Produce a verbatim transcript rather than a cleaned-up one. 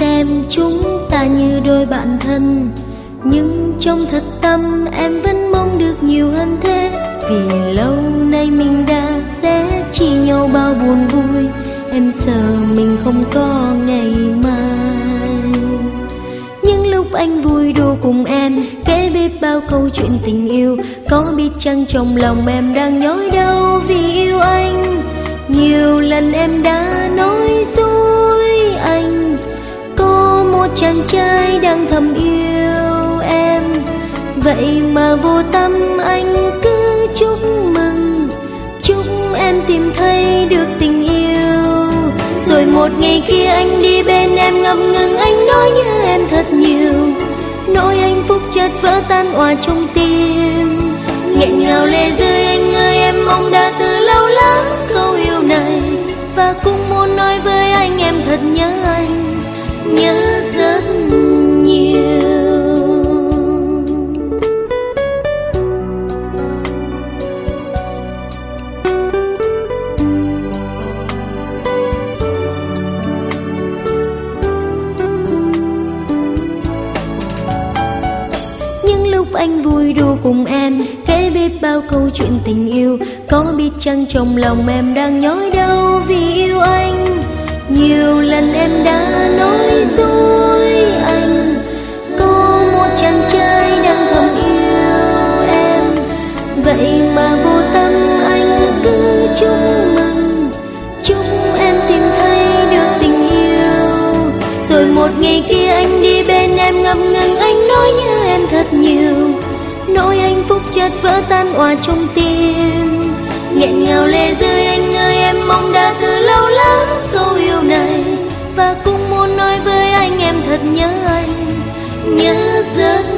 xem chúng ta như đôi bạn thân, nhưng trong thật tâm em vẫn mong được nhiều hơn thế. Vì lâu nay mình đã sẽ chia nhau bao buồn vui, em sợ mình không có ngày mai. Những lúc anh vui đùa cùng em, kể biết bao câu chuyện tình yêu, có biết chăng trong lòng em đang nhói đau vì yêu anh. Nhiều lần em đã nói dối anh, có một chàng trai đang thầm yêu em, vậy mà vô tâm anh cứ chúc mừng, chúc em tìm thấy được tình yêu. Rồi một ngày kia anh đi bên em ngập ngừng, anh nói nhớ em thật nhiều, nỗi hạnh phúc chợt vỡ tan òa trong tim. Nghẹn ngào lệ rơi anh ơi, em mong đã từ lâu lắm câu yêu này, và cũng muốn nói với anh em thật nhớ anh, nhớ rất nhiều. Những lúc anh vui đùa cùng em, kể biết bao câu chuyện tình yêu, có biết chăng trong lòng em đang nhói đau vì yêu anh. Nhiều lần em đã nói dối anh, có một chàng trai đang thầm yêu em, vậy mà vô tâm anh cứ chúc mừng, chúc em tìm thấy được tình yêu. Rồi một ngày kia anh đi bên em ngập ngừng, anh nói nhớ em thật nhiều, nỗi hạnh phúc chợt vỡ tan òa trong tim. Nghẹn ngào lệ rơi anh ơi, em mong đã từ lâu lắm câu yêu này, và cũng muốn nói với anh em thật nhớ anh, nhớ rất